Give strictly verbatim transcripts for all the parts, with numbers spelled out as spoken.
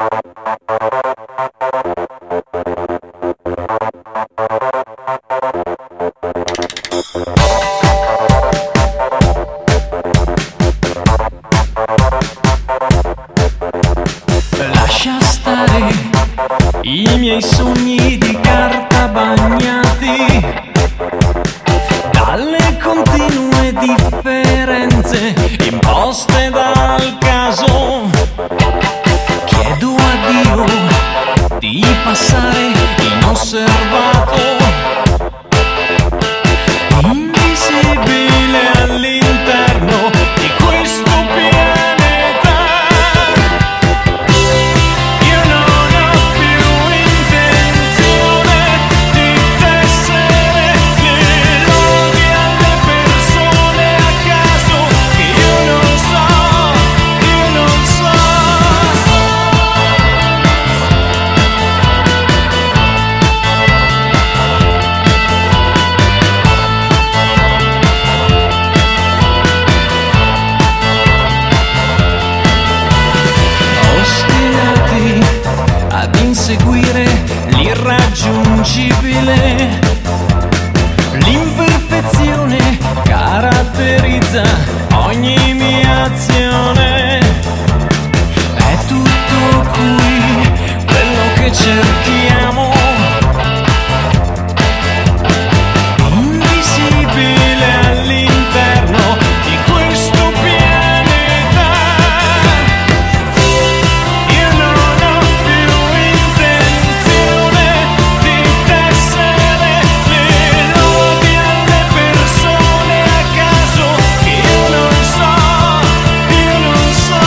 Lascia stare i miei sogni di carta bagnati dalle continue differenze imposte dal caso. Chiedo a Dio di passare inosservato, invisibile all'interno di questo pianeta. Io non ho più intenzione di tessere le lodi alle persone a caso, che io non so, io non so. Ostinati ad inseguire l'irraggiungibile, l'imperfezione caratterizza ogni mia azione. È tutto qui quello che cerchiamo, invisibile all'interno di questo pianeta. Io non ho più intenzione di tessere le lodi alle persone a caso, che io non so, io non so.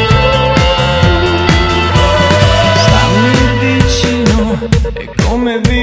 Stammi vicino e come vi